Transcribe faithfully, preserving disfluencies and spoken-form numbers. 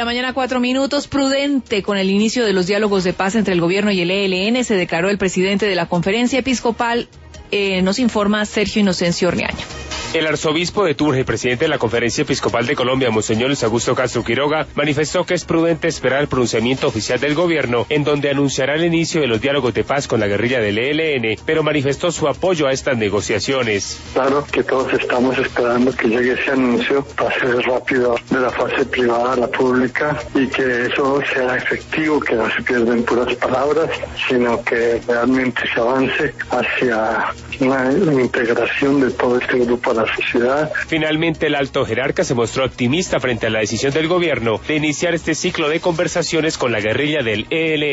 mañana, cuatro minutos. Prudente con el inicio de los diálogos de paz entre el gobierno y el E L N, se declaró el presidente de la Conferencia Episcopal. Eh, nos informa Sergio Inocencio Orneaño. El arzobispo de Tunja y presidente de la Conferencia Episcopal de Colombia, Monseñor Luis Augusto Castro Quiroga, manifestó que es prudente esperar el pronunciamiento oficial del gobierno, en donde anunciará el inicio de los diálogos de paz con la guerrilla del E L N, pero manifestó su apoyo a estas negociaciones. Claro que todos estamos esperando que llegue ese anuncio, pase rápido de la fase privada a la pública y que eso sea efectivo, que no se pierdan puras palabras, sino que realmente se avance hacia una integración de todo este grupo a la sociedad. Finalmente, el alto jerarca se mostró optimista frente a la decisión del gobierno de iniciar este ciclo de conversaciones con la guerrilla del E L N.